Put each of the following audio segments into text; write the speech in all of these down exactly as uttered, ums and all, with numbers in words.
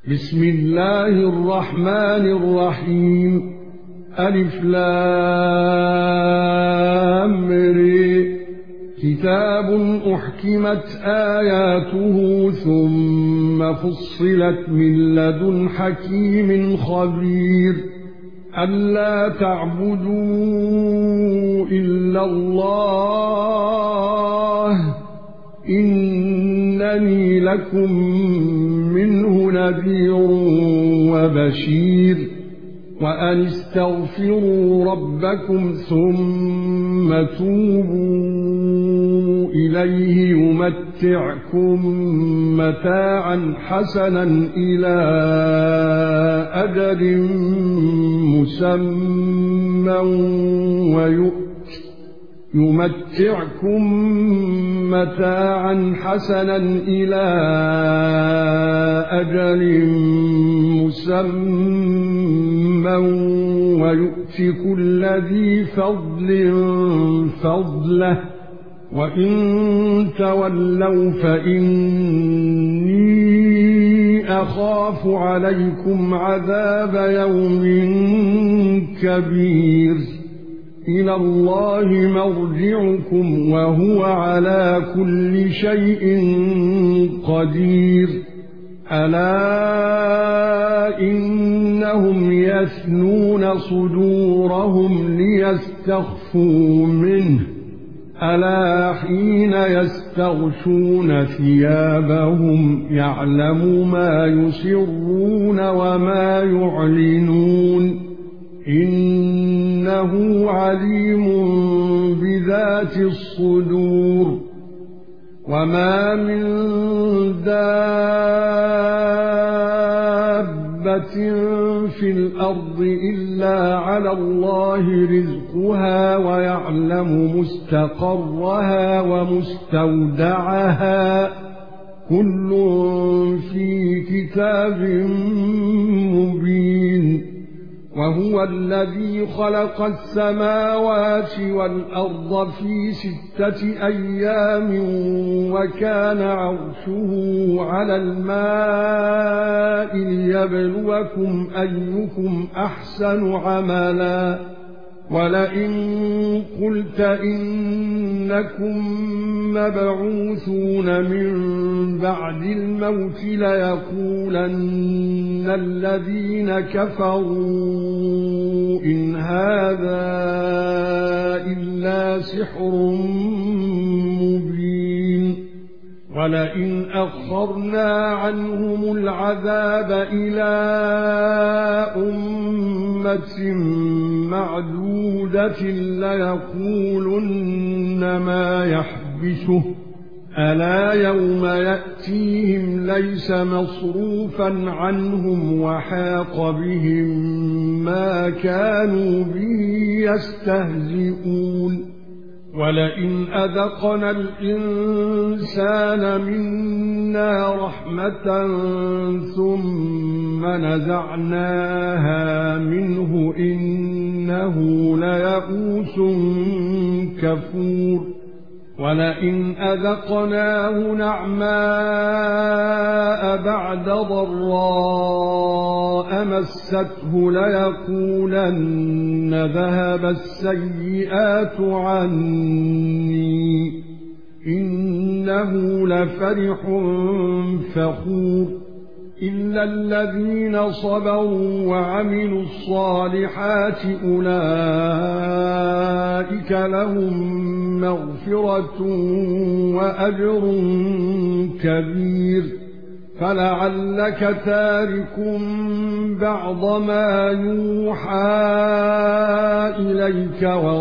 بسم الله الرحمن الرحيم. ألف لام ر. كتاب أحكمت آياته ثم فصلت من لدن حكيم خبير. ألا تعبدوا إلا الله إنني لكم منه نذير وبشير. وأن استغفروا ربكم ثم توبوا إليه يمتعكم متاعا حسنا إلى أجل مسمى ويؤت يمتعكم متاعا حسنا إلى أجل مسمى ويؤت كل ذي فضل فضله. وإن تولوا فإني أخاف عليكم عذاب يوم كبير. إلى الله مرجعكم وهو على كل شيء قدير. ألا إنهم يثنون صدورهم ليستخفوا منه ألا حين يستغشون ثيابهم يعلم ما يسرون وما يعلنون إنه عليم بذات الصدور. وما من دابة في الأرض إلا على الله رزقها ويعلم مستقرها ومستودعها كل في كتاب مبين. وهو الذي خلق السماوات والأرض في ستة أيام وكان عرشه على الماء ليبلوكم أيكم أحسن عملا. ولئن قلت إنكم مبعوثون من بعد الموت ليقولن الذين كفروا إن هذا إلا سحر مبين. ولئن أخرنا عنهم العذاب إلى أمة معدودة ليقولن ما يحبسه ألا يوم يأتيهم ليس مصروفا عنهم وحاق بهم ما كانوا به يستهزئون. ولئن أذقنا الإنسان منا رحمة ثم نزعناها منه إنه ليئوس كفور. ولئن أذقناه نعماء بعد ضراء مسته ليقولن ذهب السيئات عني إنه لفرح فخور. إلا الذين صبروا وعملوا الصالحات أولئك لهم مغفرة وأجر كبير. فلعلك تارك بعض ما يوحى إليك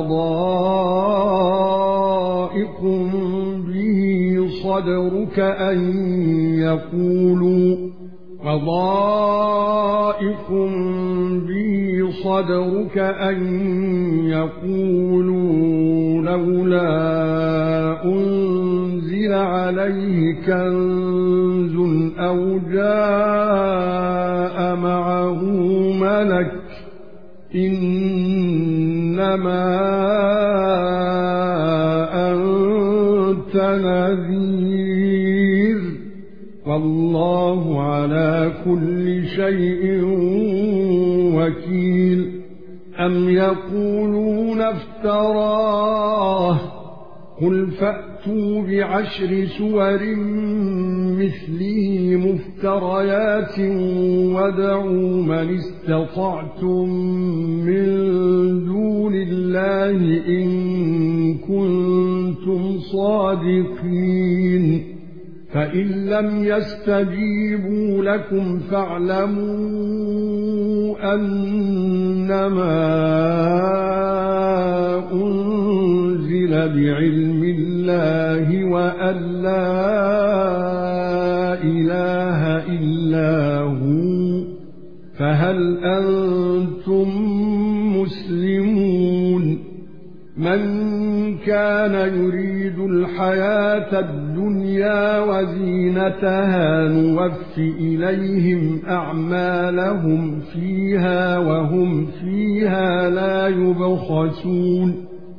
وضائق به صدرك أن يقولوا وضائق به صدرك أن يقولوا لولا أنزل عليه كنز أو جاء معه ملك إنما أنت نذير والله على كل شيء وكيل. أم يقولون افتراه قل فأتوا بعشر سور مثله مفتريات وادعوا من استطعتم من دون الله إن كنتم صادقين. فإن لم يستجيبوا لكم فاعلموا أنما أنزل بعلم الله وأن لا إله إلا هو، فهل أنتم مسلمون؟ من كان يريد الحياة الدنيا وزينتها نوف إليهم أعمالهم فيها وهم فيها لا يبخسون.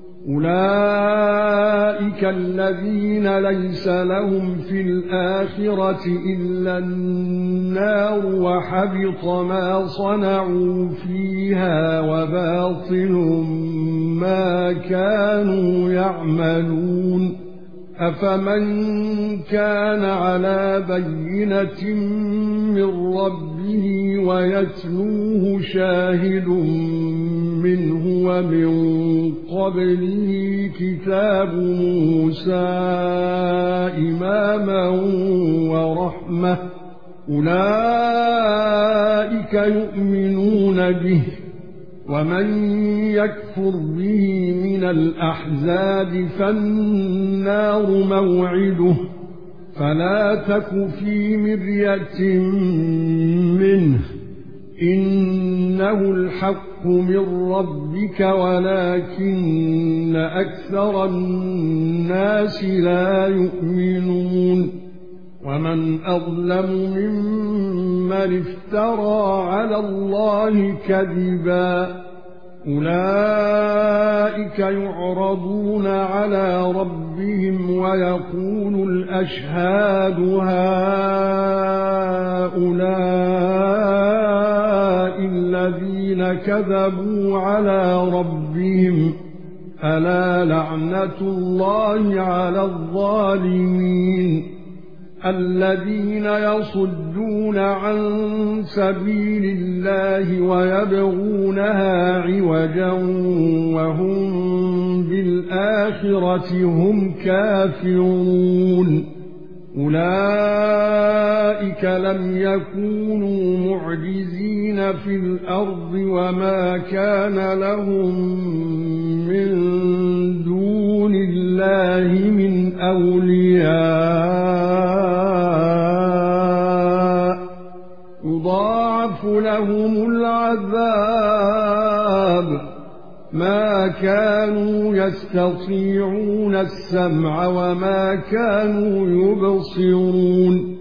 أولئك الذين ليس لهم في الآخرة إلا النار وحبط ما صنعوا فيها وباطل ما كانوا يعملون. أفمن كان على بينة من ربه ويتلوه شاهد منه ومن قبله كتاب موسى إماما ورحمة، أولئك يؤمنون به. ومن يكفر به من الأحزاب فالنار موعده، فلا تك في مرية منه، إنه الحق من ربك ولكن أكثر الناس لا يؤمنون. ومن أظلم ممن افترى على الله كذبا، أولئك يعرضون على ربهم ويقول الأشهاد هؤلاء الذين كذبوا على ربهم، ألا لعنة الله على الظالمين. الذين يصدون عن سبيل الله ويبغونها عوجا وهم بالآخرة هم كافرون، أولئك لم يكونوا معجزين في الأرض وما كان لهم من دون الله من أولياء، يضاعف لهم العذاب ما كانوا يستطيعون السمع وما كانوا يبصرون.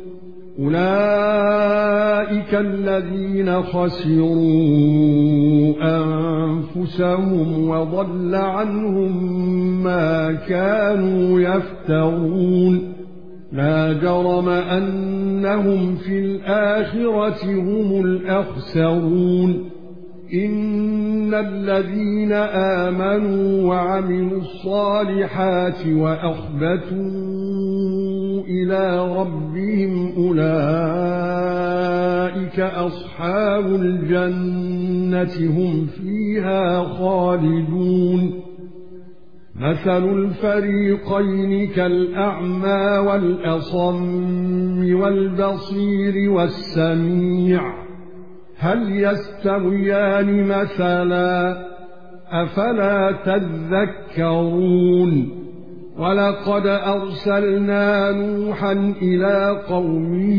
أولئك الذين خسروا أنفسهم وضل عنهم ما كانوا يفترون. لا جرم أنهم في الآخرة هم الأخسرون. إن الذين آمنوا وعملوا الصالحات وأخبتوا إلى ربهم أولئك أصحاب الجنة هم فيها خالدون. مثل الفريقين كالأعمى والأصم والبصير والسميع، هل يستويان مثلا؟ أفلا تذكرون؟ ولقد أرسلنا نوحا إلى قومه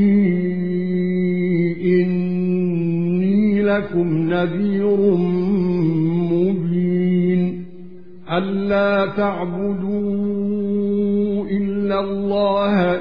إني لكم نذير مبين، ألا تعبدوا إلا الله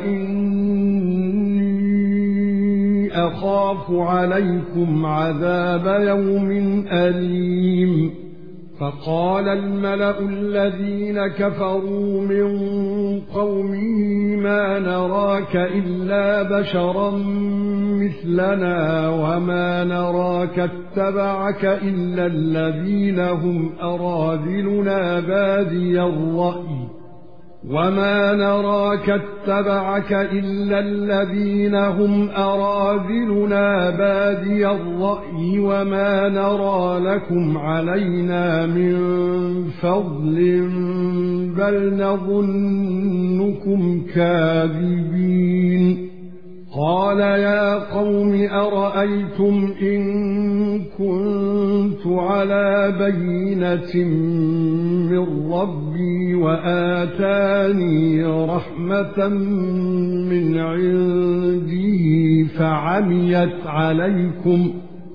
إني أخاف عليكم عذاب يوم أليم. فقال الملأ الذين كفروا من قومه ما نراك إلا بشرا مثلنا وما نراك اتبعك إلا الذين هم أراذلنا بادي الرأي وما نراك اتبعك إلا الذين هم أراذلنا بادي الرأي وما نرى لكم علينا من فضل بل نظنكم كاذبين قال يا قوم أرأيتم إن كنت على بينة من ربي وآتاني رحمة من عنده فعميت عليكم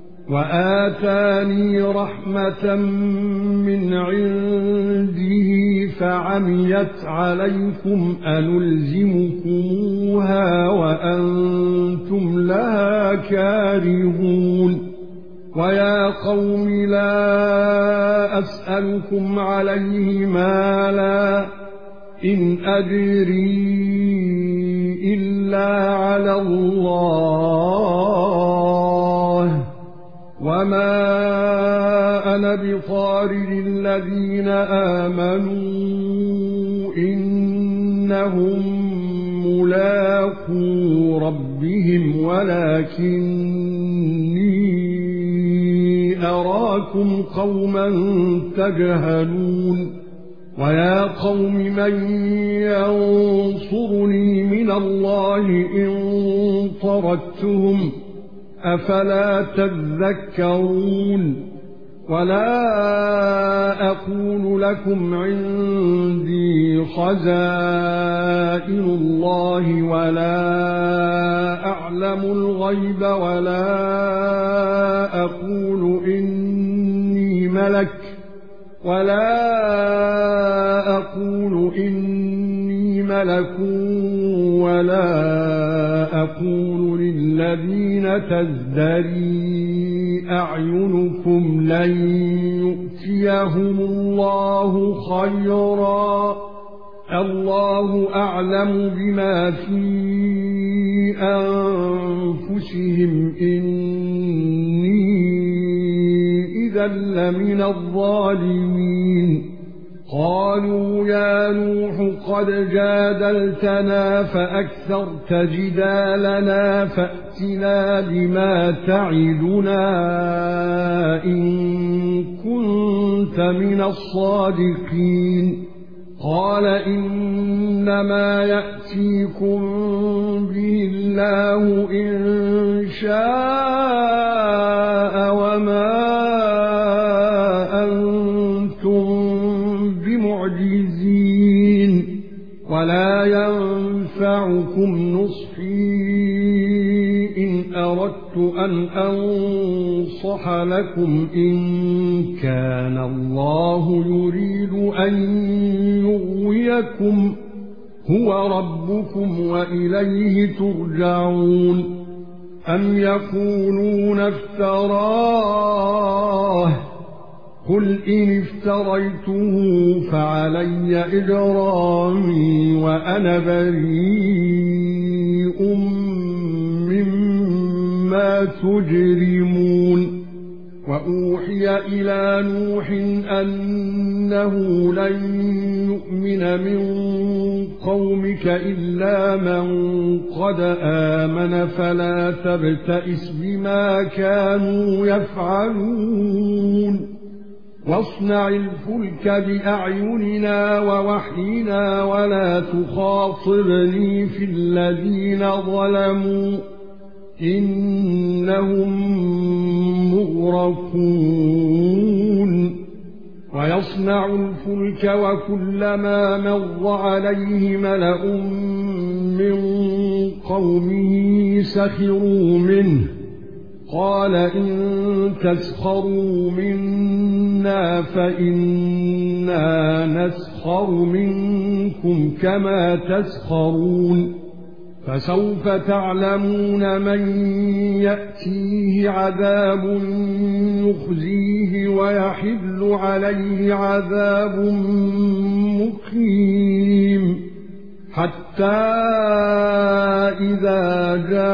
وآتاني رحمة من عنده فعميت عليكم أنلزمكموها وأنتم لها كارهون ويا قوم لا أسألكم عليه مالا إن أجري إلا على الله وما أنا بطارد الذين آمنوا إنهم ملاقو ربهم ولكني أراكم قوما تجهلون ويا قوم من ينصرني من الله إن طردتهم أفلا تذكرون ولا أقول لكم عندي خزائن الله ولا أعلم الغيب ولا أقول إني ملك ولا أقول إني ملك ولا أقول للذين تزدري أعينكم لن يؤتيهم الله خيرا الله أعلم بما في أنفسهم إني إذا لمن الظالمين قالوا يا نوح قد جادلتنا فأكثرت جدالنا فأتنا بما تعدنا إن كنت من الصادقين قال إنما يأتيكم به الله إن شاء وما معجزين ولا ينفعكم نصحي إن أردت أن أنصح لكم إن كان الله يريد أن يغويكم هو ربكم وإليه ترجعون أم يقولون افتراه قل إن افتريته فعلي إجرامي وأنا بريء مما تجرمون وأوحي إلى نوح أنه لن يؤمن من قومك إلا من قد آمن فلا تبتئس بما كانوا يفعلون واصنع الفلك بأعيننا ووحينا ولا تخاطبني في الذين ظلموا إنهم مغرقون ويصنع الفلك وكلما مر عليه ملأ من قومه سخروا منه قال إن تسخروا منا فإنا نسخر منكم كما تسخرون فسوف تعلمون من يأتيه عذاب يخزيه ويحل عليه عذاب مقيم حتى إذا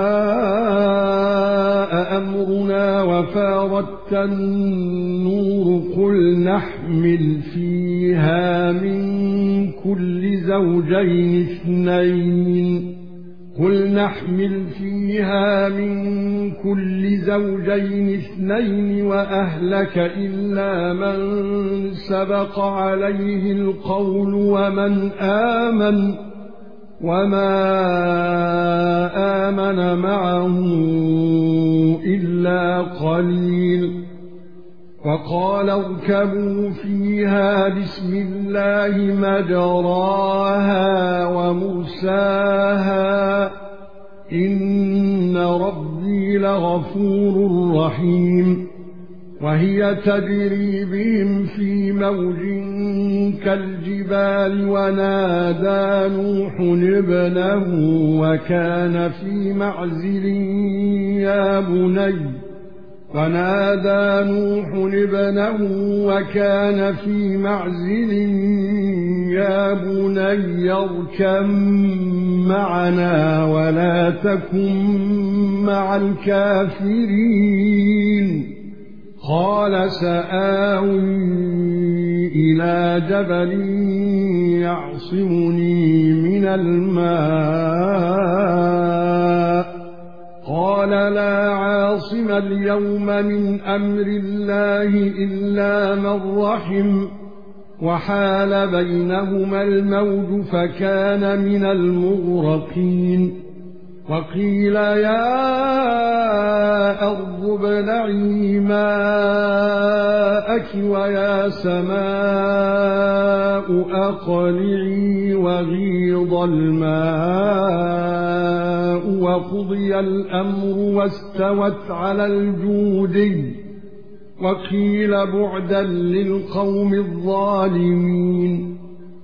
جاء أمرنا وفارت النور قل نحمل فيها من كل زوجين اثنين قل نحمل فيها من كل زوجين اثنين وأهلك إلا من سبق عليه القول ومن آمن وما آمن معه إلا قليل وقال اركبوا فيها بسم الله مجراها ومرساها إن ربي لغفور رحيم وهي تجري بهم في موج كالجبال ونادى نوح ابنه وكان في معزل يا بني ونادى نوح ابنه وكان في معزل يا بني اركب معنا ولا تكن مع الكافرين قال سآوي إلى جبل يعصمني من الماء قال لا عاصم اليوم من أمر الله إلا من رحم وحال بينهما الموج فكان من المغرقين وقيل يا أرض ابلعي ماءك ويا سماء أقلعي وغيض الماء وقضي الأمر واستوت على الجودي وقيل بعدا للقوم الظالمين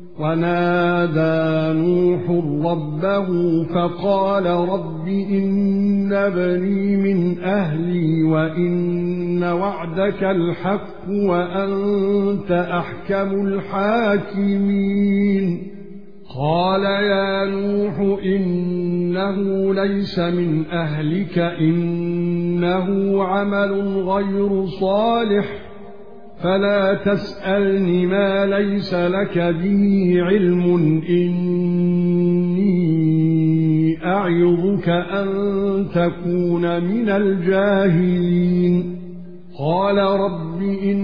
ونادى نوح ربه فقال رب إن ابني من أهلي وإن وعدك الحق وأنت أحكم الحاكمين قال يا نوح إنه ليس من أهلك إنه عمل غير صالح فلا تسألني ما ليس لك به علم إني أعظك أن تكون من الجاهلين قال رب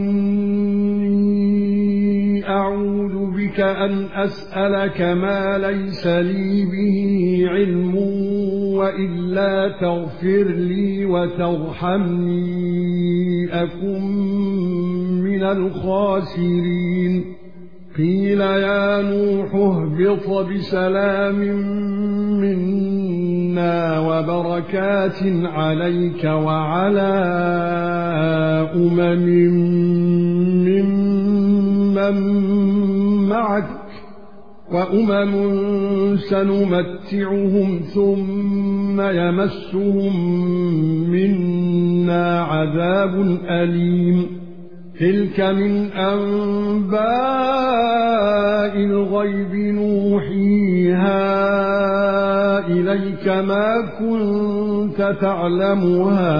إني أعوذ بك أن أسألك ما ليس لي به علم وإلا تغفر لي وترحمني أكن من الخاسرين قيل يا نوح اهبط بسلام منا وبركات عليك وعلى أمم ممن معك وأمم سنمتعهم ثم يمسهم منا عذاب أليم تلك من أنباء الغيب نوحيها إليك ما كنت تعلمها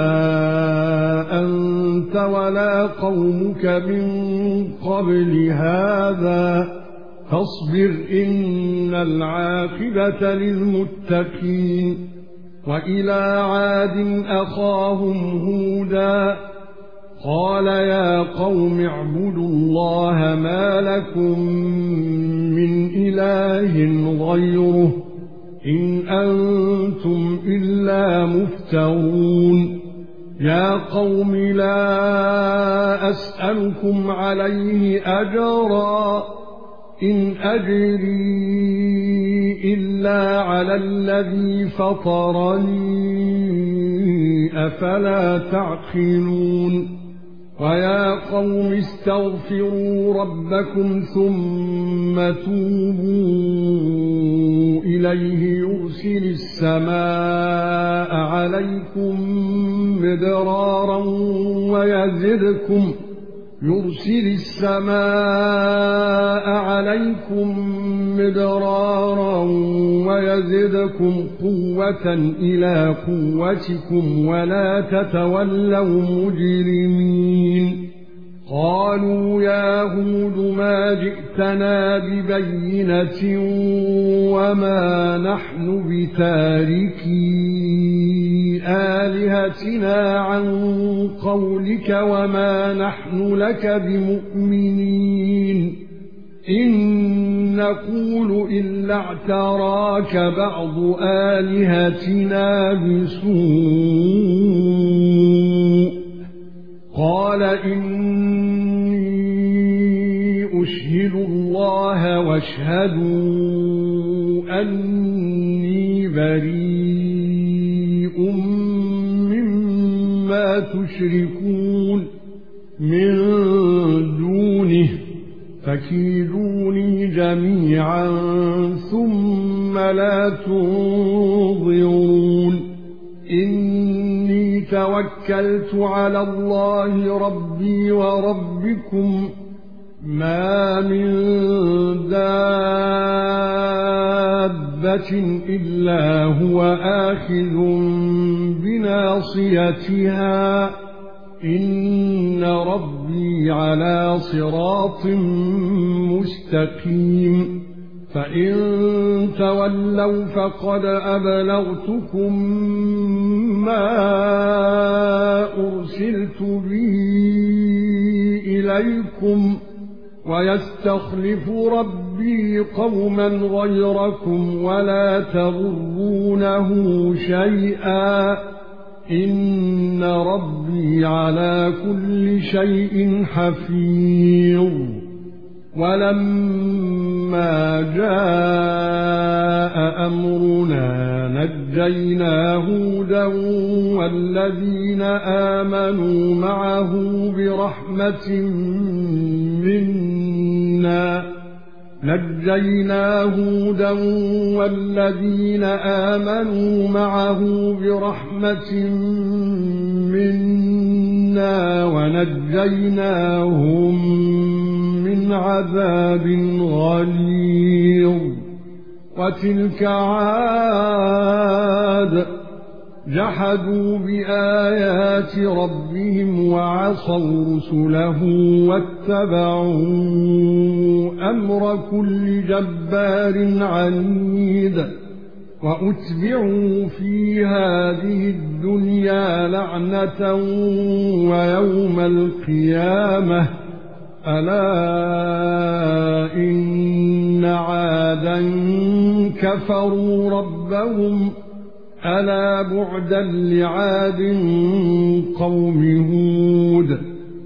أنت ولا قومك من قبل هذا فاصبر إن العاقبة للمتقين وإلى عاد أخاهم هودا قال يا قوم اعبدوا الله ما لكم من إله غيره إن أنتم إلا مفترون يا قوم لا أسألكم عليه أجرا إن أجري إلا على الذي فطرني أفلا تعقلون ويا قوم استغفروا ربكم ثم توبوا إليه يرسل السماء عليكم مدرارا ويزدكم يرسل السماء عليكم مدرارا ويزدكم قوة إلى قوتكم ولا تتولوا مجرمين قالوا يا هود ما جئتنا ببينة وما نحن بتاركي آلهتنا عن قولك وما نحن لك بمؤمنين إن نقول إلا اعتراك بعض آلهتنا بسوء قال إني أشهد الله واشهدوا أني بريء مما تشركون من دونه فكيدوني جميعا ثم لا تنظرون إني توكلت على الله ربي وربكم ما من دابة إلا هو آخذ بناصيتها إن ربي على صراط مستقيم فإن تولوا فقد أبلغتكم ما أرسلت به إليكم ويستخلف ربي قوما غيركم ولا تضرونه شيئا إن ربي على كل شيء حفيظ ولما جاء أمرنا نجينا هودا والذين آمنوا معه برحمة منا نجينا هودا والذين آمنوا معه برحمة منا ونجيناهم من عذاب غليظ وتلك عاد جحدوا بآيات ربهم وعصوا رسله واتبعوا أمر كل جبار عنيد وأتبعوا في هذه الدنيا لعنة ويوم القيامة ألا إن عادا كفروا ربهم ألا بعدا لعاد قوم هود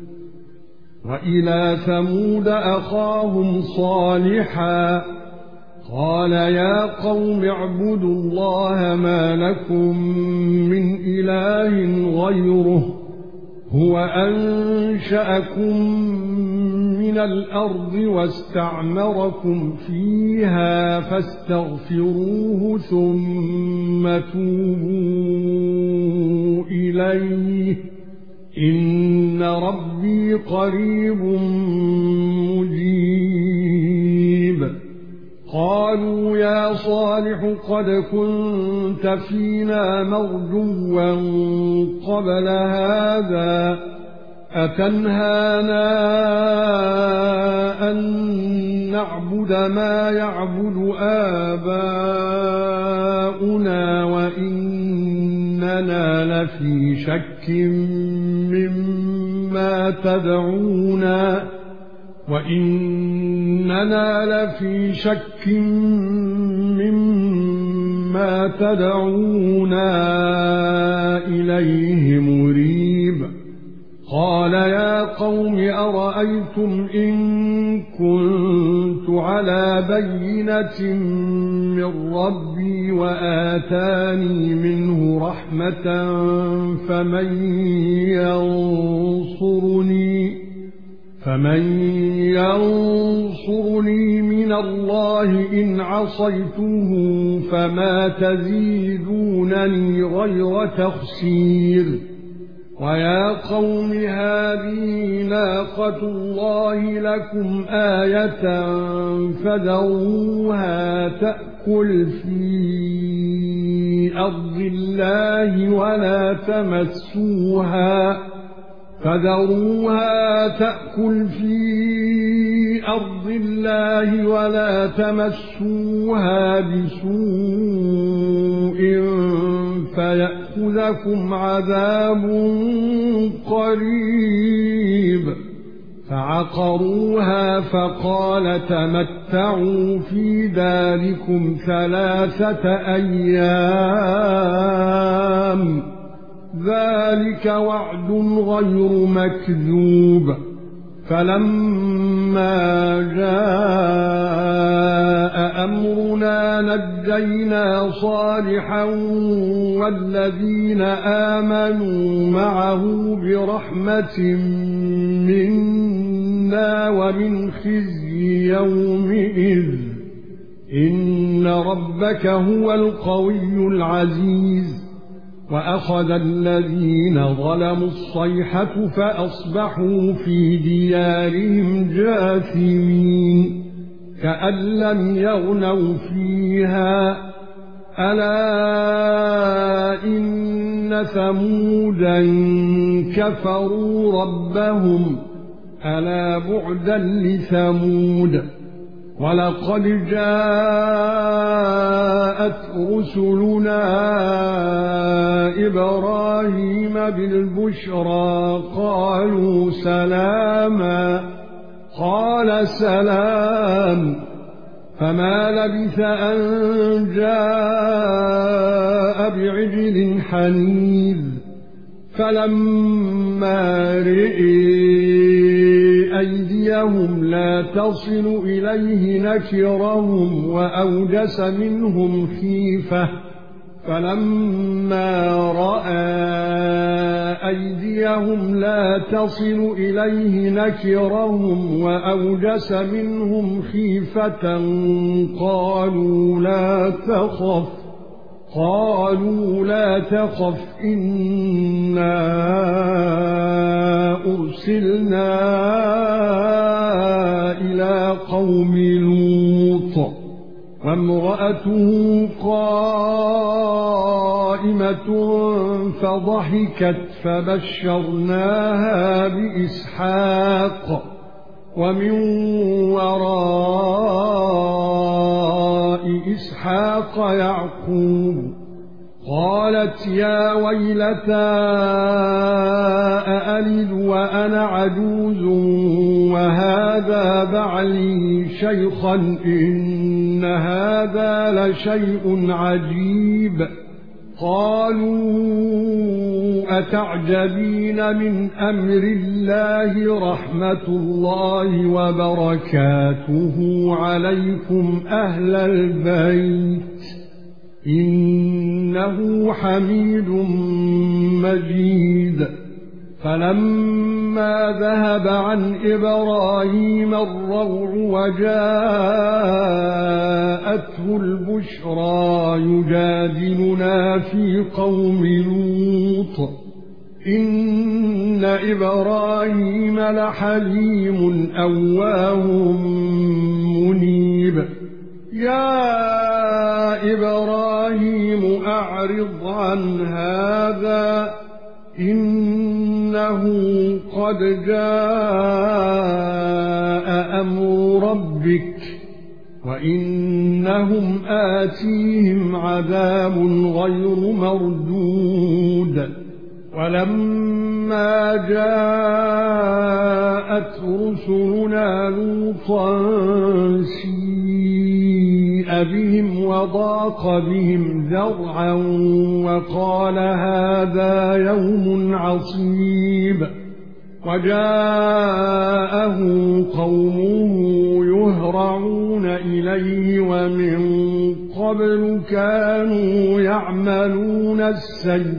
وإلى ثمود أخاهم صالحا قال يا قوم اعبدوا الله ما لكم من إله غيره هو أنشأكم من الأرض واستعمركم فيها فاستغفروه ثم توبوا إليه إن ربي قريب مجيب قالوا يا صالح قد كنت فينا مرجوا قبل هذا أتنهانا أن نعبد ما يعبد آباؤنا وإننا لفي شك مما تدعونا وإننا لفي شك مما تدعونا إليه مريب قال يا قوم أرأيتم إن كنت على بينة من ربي وآتاني منه رحمة فمن ينصرني فمن ينصرني من الله إن عصيته فما تزيدونني غير تخسير ويا قوم هذه ناقة الله لكم آية فذروها تأكل في أرض الله ولا تمسوها فذروها تأكل في أرض الله ولا تمسوها بسوء فيأخذكم عذاب قريب فعقروها فقال تمتعوا في داركم ثلاثة أيام ذلك وعد غير مكذوب فلما جاء أمرنا نجينا صالحا والذين آمنوا معه برحمة منا ومن خزي يومئذ إن ربك هو القوي العزيز وأخذ الذين ظلموا الصيحة فأصبحوا في ديارهم جاثمين كأن لم يغنوا فيها ألا إن ثمودا كفروا ربهم ألا بعدا لثمود ولقد جاءت رسلنا إبراهيم بالبشرى قالوا سلاما قال سلام فما لبث أن جاء بعجل حنيذ فلما رئي أيديهم لا تصل إليه نكرهم وأوجس منهم خيفة فلما رأى أيديهم لا تصل إليه نكرهم وأوجس منهم خيفة قالوا لا تخف قالوا لا تخف إنا أرسلنا إلى قوم لوط وامرأته قائمة فضحكت فبشرناها بإسحاق ومن وراء إسحاق يعقوب قالت يا ويلتى أألد وأنا عجوز وهذا بعلي شيخا إن هذا لشيء عجيب قالوا أتعجبين من أمر الله رحمة الله وبركاته عليكم أهل البيت إنه حميد مجيد فلما ذهب عن إبراهيم الروع وجاءته البشرى يجادلنا في قوم لوط إن إبراهيم لحليم أواه منيب يا إبراهيم أعرض عن هذا إنه قد جاء أمر ربك وإنهم آتيهم عذاب غير مردود ولما جاءت رسلنا لوطا سيء بهم وضاق بهم ذرعا وقال هذا يوم عصيب وجاءه قومه يهرعون إليه ومن قبل كانوا يعملون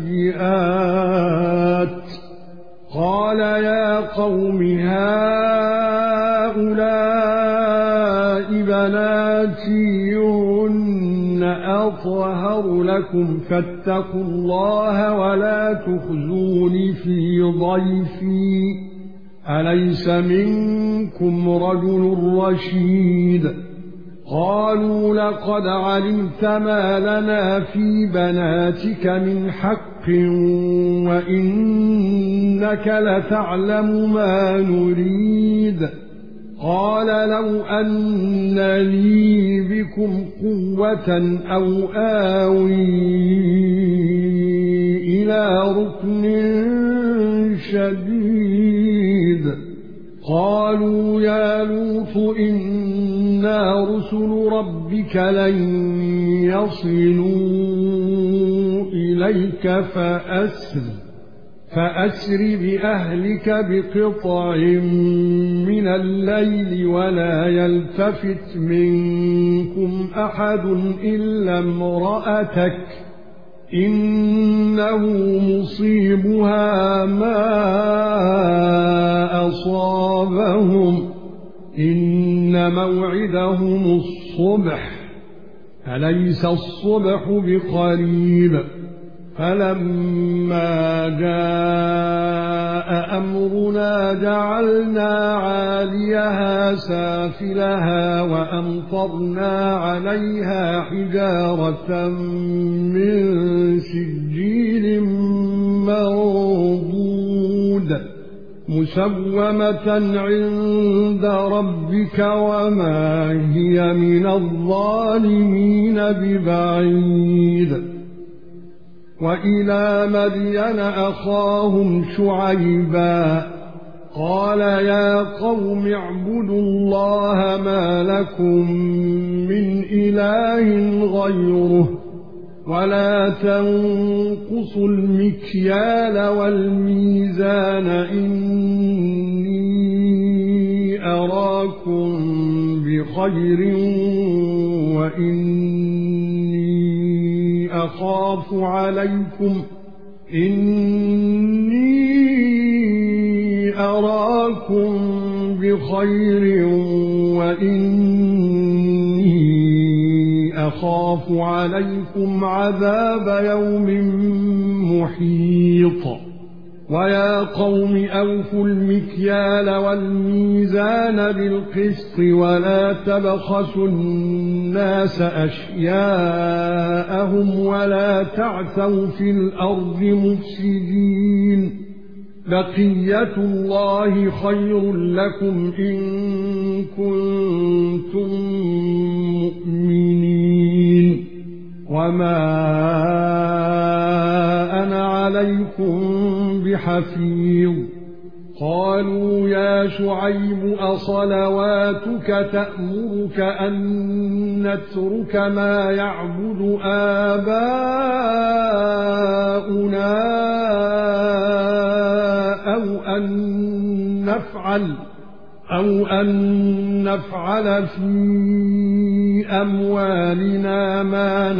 السيئات قال يا قوم هؤلاء بناتهن أطهر لكم فاتقوا الله ولا تخزون في ضيفي أليس منكم رجل رشيد قالوا لقد علمت ما لنا في بناتك من حق وإنك لتعلم ما نريد قال لو أن لي بكم قوة أو آوي إلى ركن شديد قالوا يا لوط إنا رسل ربك لن يصلوا إليك فأسر فأسر بأهلك بقطع من الليل ولا يلتفت منكم أحد إلا امرأتك إنه مصيبها ما أصابهم إن موعدهم الصبح أليس الصبح بقريب فلما جاء أمرنا جعلنا عاليها سافلها وأمطرنا عليها حجارة من سجيل منضود مسومة عند ربك وما هي من الظالمين ببعيد وإلى مدين أخاهم شعيبا قال يا قوم اعبدوا الله ما لكم من إله غيره ولا تنقصوا المكيال والميزان إني أراكم بخير وإني أخاف عليكم إني أراكم بخير وإني أخاف عليكم عذاب يوم محيط ويا قوم أوفوا المكيال والميزان بالقسط ولا تبخسوا الناس أشياءهم ولا تعثوا في الأرض مفسدين بقية الله خير لكم إن كنتم مؤمنين وما أنا عليكم بحفيظ قالوا يا شعيب أصلواتك تأمرك أن نترك ما يعبد آباؤنا أو أن نفعل أو أن نفعل في أموالنا ما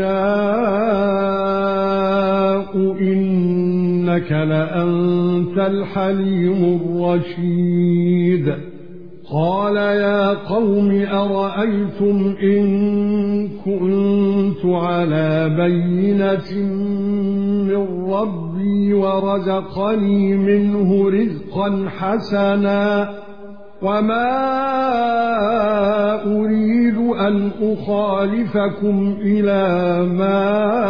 نشاء إنك لأنت الحليم الرشيد قال يا قوم أرأيتم إن كنت على بينة من ربي ورزقني منه رزقا حسنا وما أريد أن أخالفكم إلى ما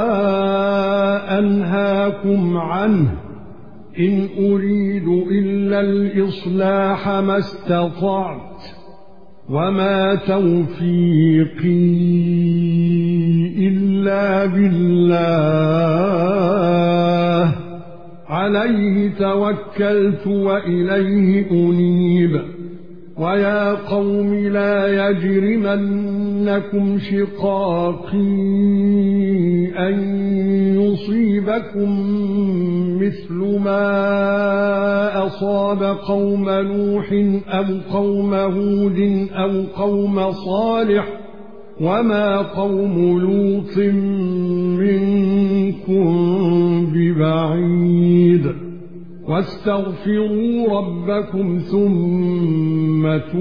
أنهاكم عنه إن أريد إلا الإصلاح ما استطعت وما توفيقي إلا بالله عليه توكلت وإليه أنيب ويا قوم لا يجرمنكم شقاقي أن يصيبكم مثل ما أصاب قوم نوح أو قوم هود أو قوم صالح وما قوم لوط منكم ببعيد واستغفروا ربكم ثم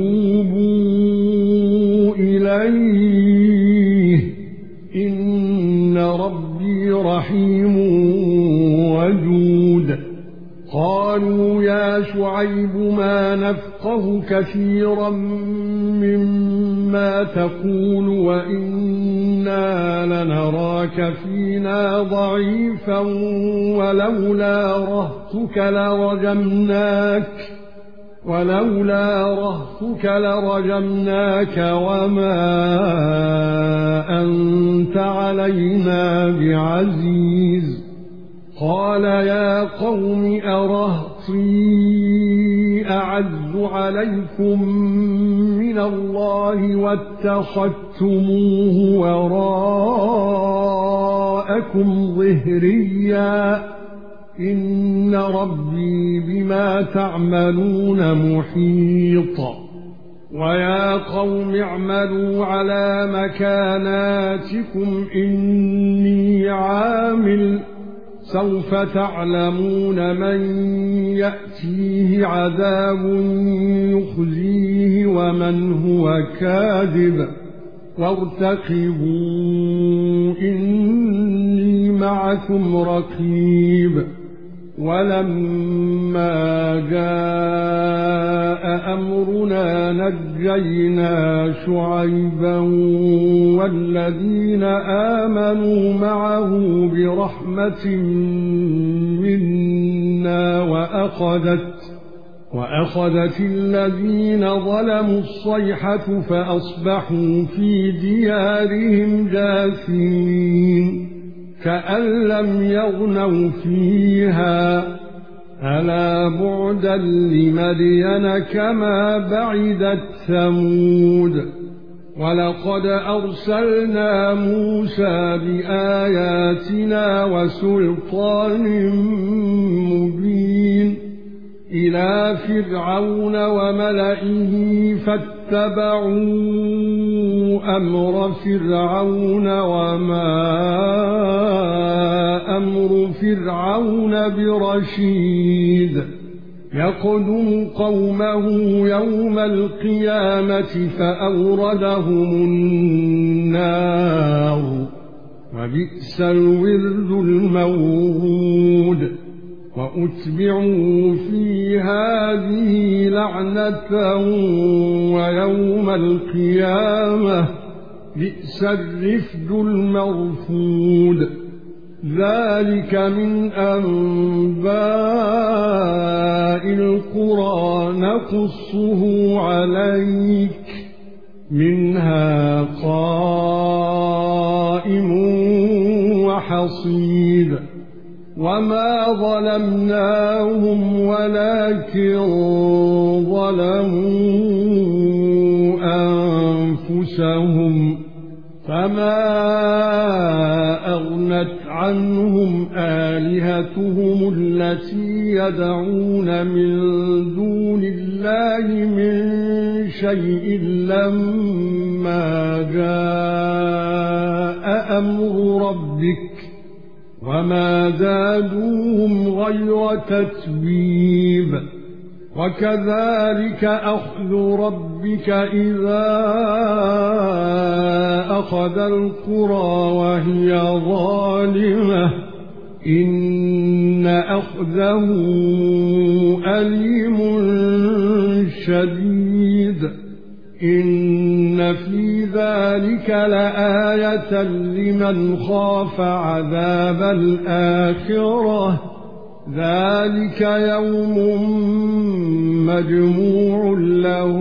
توبوا إليه إن ربي رحيم ودود. قالوا يا شعيب ما نفقه كثيرا مما تقول وإنا لنراك فينا ضعيفا ولولا رهطك لرجمناك ولولا رهطك لرجمناك وما أنت علينا بعزيز. قال يا قوم أرهطي أعز عليكم من الله واتخذتموه وراءكم ظهريا إن ربي بما تعملون محيط. ويا قوم اعملوا على مكاناتكم إني عامل سوف تعلمون من يأتيه عذاب يخزيه ومن هو كاذب وارتقبوا إني معكم رقيب. ولما جاء أمرنا نجينا شعيبا والذين آمنوا معه برحمة منا وأخذت وأخذت الذين ظلموا الصيحة فأصبحوا في ديارهم جاثمين كأن لم يغنوا فيها ألا بعدا لمدين كما بعدت ثمود. ولقد أرسلنا موسى بآياتنا وسلطان مبين إلى فرعون وملئه فاتبعوا أمر فرعون وما أمر فرعون برشيد. يقدم قومه يوم القيامة فأوردهم النار وبئس الورد المورود. وأتبعوا في هذه لعنة ويوم القيامة بئس الرفد المرفود. ذلك من أنباء القرى نقصه عليك منها قائم وحصيد. وما ظلمناهم ولكن ظلموا أنفسهم فما أغنت عنهم آلهتهم التي يدعون من دون الله من شيء لما جاء أمر ربك وما زادوهم غير تتبيب. وكذلك أخذ ربك إذا أخذ القرى وهي ظالمة إن أخذه أليم شديد. إن في ذلك لآية لمن خاف عذاب الآخرة ذلك يوم مجموع له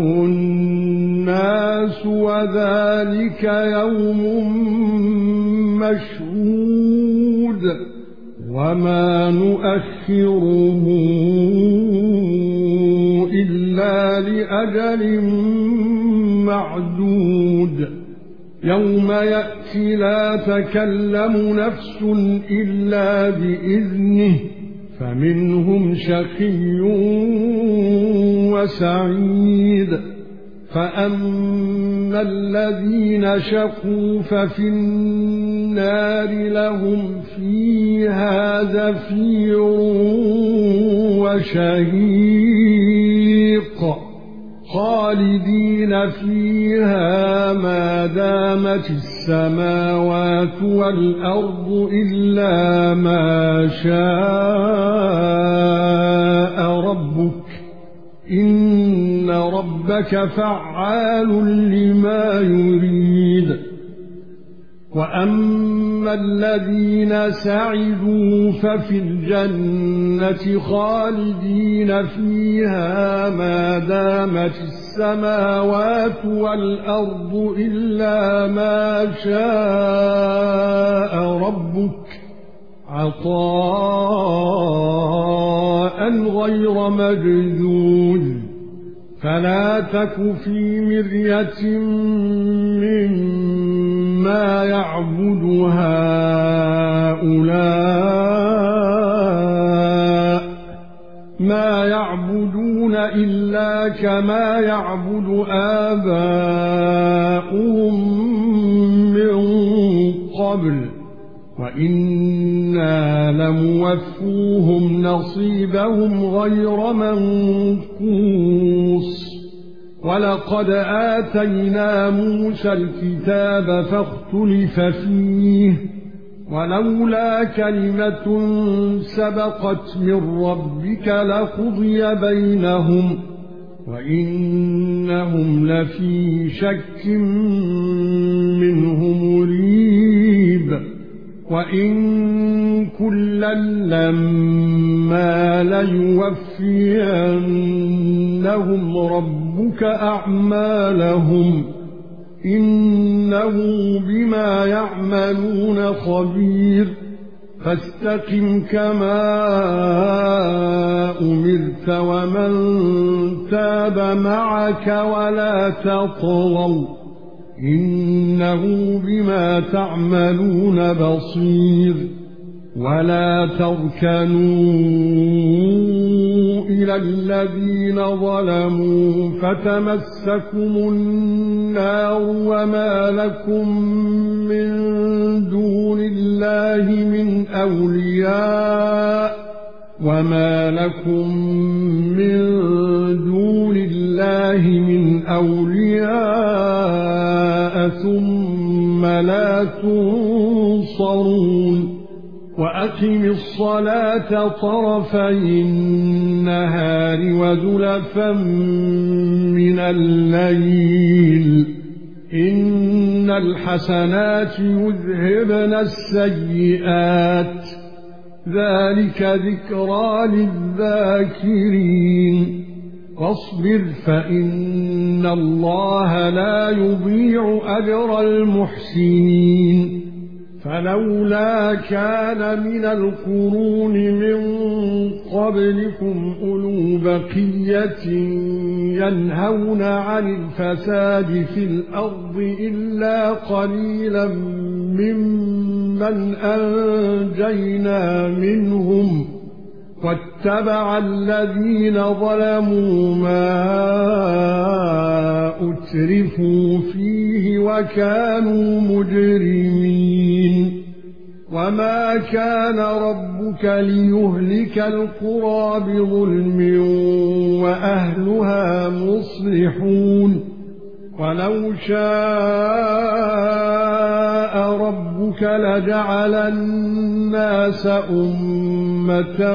الناس وذلك يوم مشهود وما نؤخره إلا لأجل معدود. يوم يأتي لا تكلم نفس إلا بإذنه فمنهم شقي وسعيد. فأما الذين شقوا ففي النار لهم فيها زفير وشهيق خالدين فيها ما دامت السماوات والأرض إلا ما شاء ربك إن ربك فعال لما يريد. وأما الذين سعدوا ففي الجنة خالدين فيها ما دامت السماوات والأرض إلا ما شاء ربك عطاء غير مجذوذ. فلا تك في مرية مما يعبد هؤلاء ما يعبدون إلا كما يعبد آباؤهم من قبل وإنا لموفوهم نصيبهم غير منقوص. ولقد آتينا موسى الكتاب فاختلف فيه ولولا كلمة سبقت من ربك لقضي بينهم وإنهم لفي شك منه مريب. وإن كلا لما ليوفينهم ربك أعمالهم إنه بما يعملون خبير. فاستقم كما أمرت ومن تاب معك ولا تطغوا إنه بما تعملون بصير. ولا تركنوا إلى الذين ظلموا فتمسكم النار وما لكم من دون الله من أولياء وما لكم من دون الله من أولياء ثم لا تنصرون. وأقم الصلاة طرفي النهار وزلفا من الليل إن الحسنات يذهبن السيئات ذلك ذكرى للذاكرين. واصبر فإن الله لا يضيع أجر المحسنين. فلولا كان من القرون من قبلكم أولو بقية ينهون عن الفساد في الأرض إلا قليلا ممن أنجينا منهم واتبع الذين ظلموا ما أترفوا فيه وكانوا مجرمين. وما كان ربك ليهلك القرى بظلم وأهلها مصلحون. ولو شاء ربك لجعل الناس أمة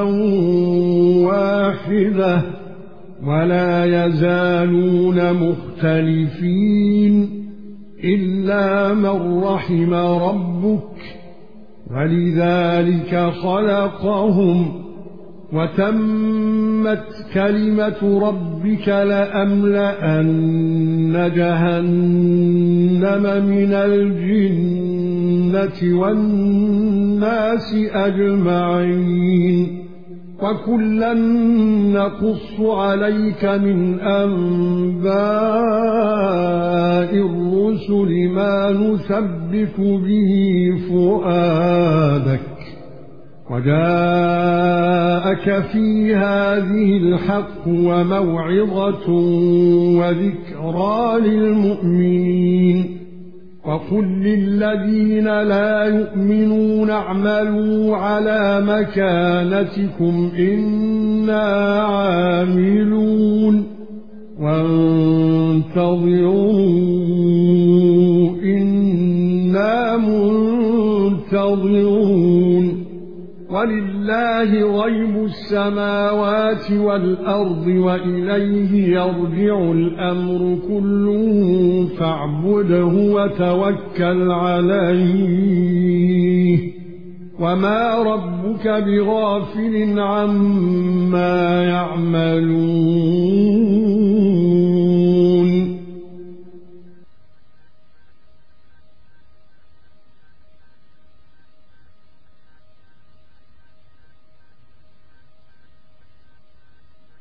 واحدة ولا يزالون مختلفين إلا من رحم ربك ولذلك خلقهم وتمت كلمة ربك لأملأن جهنم من الجنة والناس أجمعين. وكلا نقص عليك من أنباء الرسل ما نثبت به فؤادك وجاءك في هذه الحق وموعظة وذكرى للمؤمنين وقل للذين لا يؤمنون اعملوا على مكانتكم إنا عاملون وانتظروا إنا منتظرون ولله غيب السماوات والأرض وإليه يرجع الأمر كله فاعبده وتوكل عليه وما ربك بغافل عما يعملون